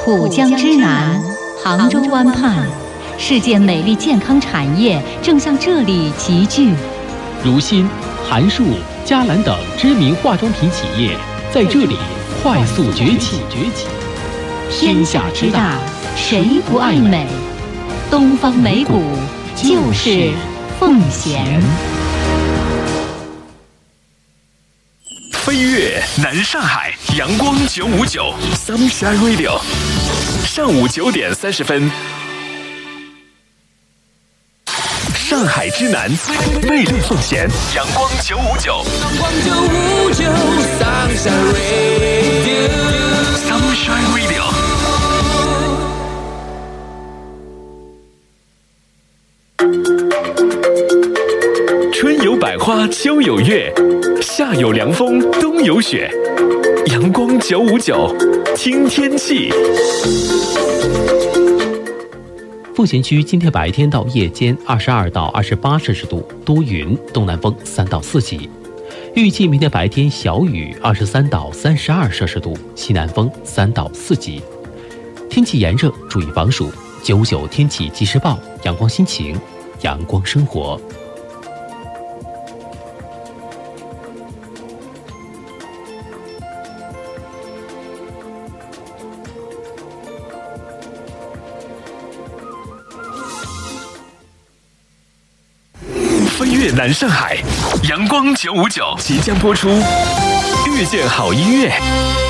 浦江之南，杭州湾畔，世界美丽健康产业正向这里集聚。 如新、韩束、佳兰等知名化妆品企业在这里快速崛起。 天下之大，谁不爱美？东方美谷就是奉贤。 飞跃南上海，阳光959 Sunshine Radio， 上午9点30分。上海之南，魅力奉贤，阳光959，阳光959 Sunshine Radio。春有百花，秋有月，夏有凉风，冬有雪。阳光959，听天气。 奉贤区今天白天到夜间22到28摄氏度，多云，东南风3到4级。预计明天白天小雨23到32摄氏度，西南风3到4级。天气炎热，注意防暑。99天气即时报，阳光心情，阳光生活。 飞跃南上海，阳光959即将播出，遇见好音乐。